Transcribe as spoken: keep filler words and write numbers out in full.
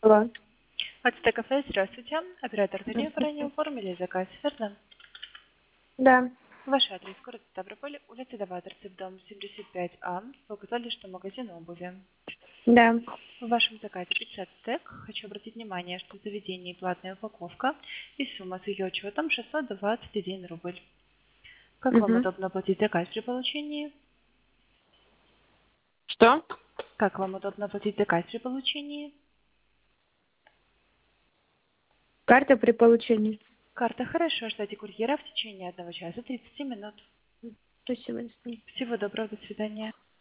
Алло. Ацтек кафе, здравствуйте. Оператор Дарья, вы ранее оформили заказ, верно? Да, Ваш адрес, город Ставрополь, улица Новаторцев, дом семьдесят пять А. Вы указали, что магазин обуви. да. В вашем заказе пицца Ацтек. Хочу обратить внимание, что в заведении платная упаковка и сумма с ее учетом шестьсот двадцать один рубль. Как вам Угу. удобно оплатить заказ при получении? Что? Как вам удобно оплатить заказ при получении? Карта при получении. Карта хорошо, ждите курьера в течение одного часа тридцати минут. Спасибо. До свидания. Всего доброго, до свидания.